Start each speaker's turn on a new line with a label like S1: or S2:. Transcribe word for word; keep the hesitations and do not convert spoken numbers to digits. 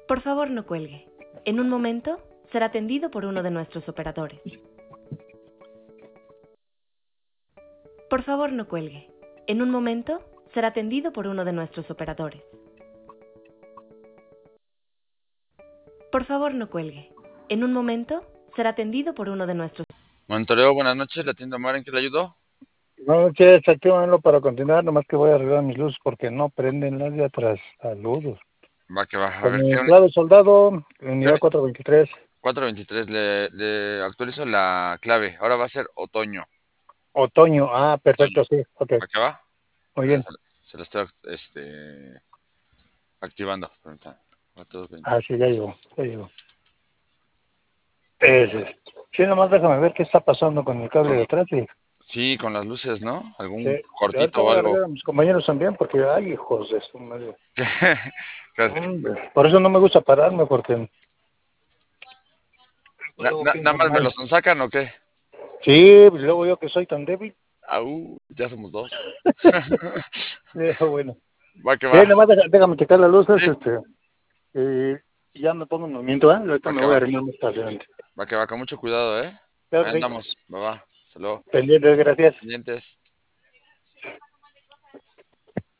S1: Por favor, no cuelgue. En un momento será atendido por uno de nuestros operadores. Por favor, no cuelgue. En un momento será atendido por uno de nuestros operadores. Por favor, no cuelgue. En un momento será atendido por uno de nuestros...
S2: Monitoreo, buenas noches, la tienda Omar, ¿en qué le ayudó?
S3: No, que actívanlo para continuar, nomás que voy a arreglar mis luces porque no prenden las de atrás. Saludos.
S2: Va que va, a
S3: Con
S2: ver,
S3: mi
S2: ¿qué?
S3: clave soldado, unidad cuatrocientos veintitrés.
S2: cuatrocientos veintitrés, le, le actualizo la clave, ahora va a ser otoño.
S3: Otoño, ah,
S2: Otoño,
S3: perfecto, sí, ok.
S2: ¿va que va?
S3: Muy
S2: Se,
S3: bien.
S2: se, se lo estoy este, activando. Permítame. cuatrocientos veinte.
S3: Ah, sí, ya llegó, ya llegó. Ese. Sí, nomás déjame ver qué está pasando con el cable de atrás. Y,
S2: Sí, con las luces, ¿no?
S3: sí,
S2: Algún
S3: y ahorita
S2: cortito o
S3: voy a
S2: algo.
S3: arreglar a mis compañeros también porque, ay, hijos de su madre.
S2: Gracias.
S3: Hombre, por eso no me gusta pararme porque...
S2: Na-
S3: luego
S2: na- ¿Nada
S3: pienso
S2: más me
S3: mal.
S2: los sacan o qué?
S3: Sí, pues luego yo que soy tan débil.
S2: Au, ya somos dos.
S3: Sí, bueno.
S2: Va que
S3: Sí,
S2: va.
S3: nomás déjame, déjame checar las luces,
S2: Sí,
S3: este... Eh, y ya me pongo en movimiento, ¿eh? Ahorita
S2: va
S3: me
S2: que
S3: voy a
S2: va.
S3: arreglar más adelante.
S2: Va que va, con mucho cuidado, ¿eh?
S3: Claro
S2: Ahí
S3: que sí.
S2: andamos. Va, va. Hasta luego.
S3: Pendientes, gracias.
S2: Pendientes.